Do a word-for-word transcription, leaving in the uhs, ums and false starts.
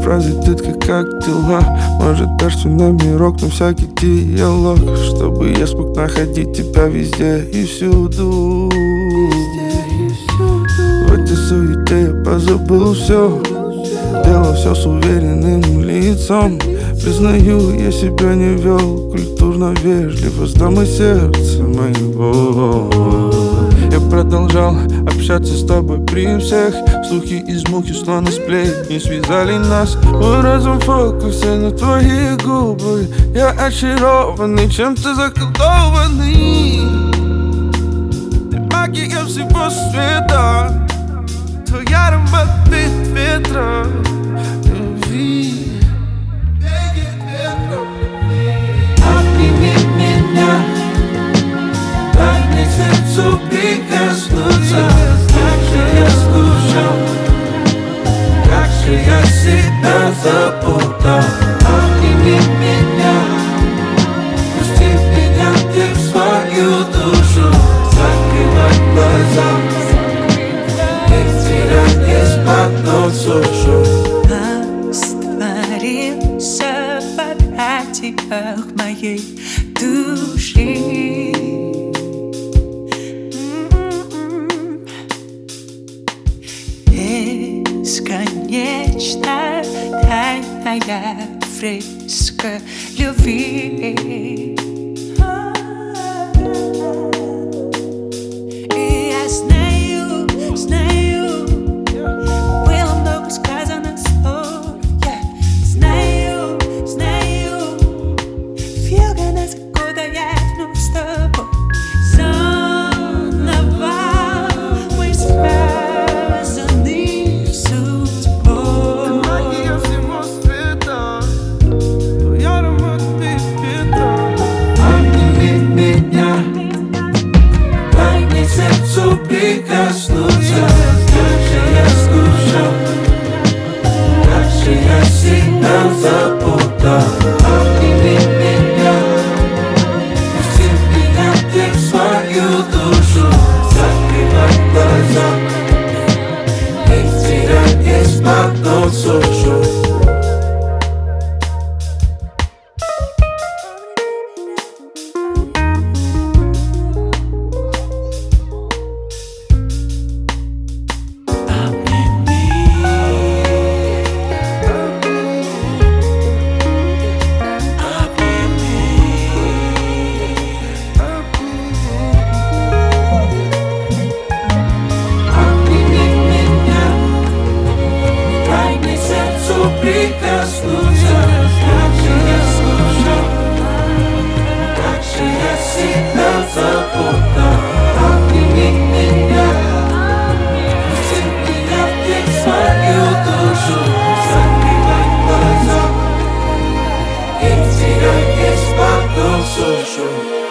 фразы, детка, как дела? Может, дашь номерок на всякий диалог, чтобы я смог находить тебя везде и всюду. В этой суете я позабыл все, делал все с уверенным лицом. Признаю, я себя не вел культурно вежливо, с дамой сердца моего. Я продолжал общаться с тобой при всех. Слухи из мухи, словно сплетни, связали нас. Мой разум в фокусе на твои губы. Я очарованный, чем-то заколдованный. Ты магия всего света, твой аромат вид ветра любви. Обними меня, дай мне сердцу прикоснуться. Как же я скучал, как же я себя запутал. Обними меня, пусти меня ты в свою душу. Закрывай глаза, их терять из-под ног сушу. Растворился в объятиях моей души. Бесконечно тайная фреска любви. И я знаю, знаю, было много сказано слов. Я знаю, знаю, вьюга нас окутает вновь с тобой. Заново мы связаны судьбой. Магия всего света, твой аромат вид ветра. Обними меня, дай мне сердцу прикоснуться. Как же я скучал, как же я себя запутал. Обними меня, пусти меня ты в свою душу. Закрывай глаза, их терять из-под ног сушу. Прикоснуться, как же я скучал, как же я себя запутал. Обними меня, пусти меня ты в свою душу. Закрывай глаза, их терять из-под ног сушу.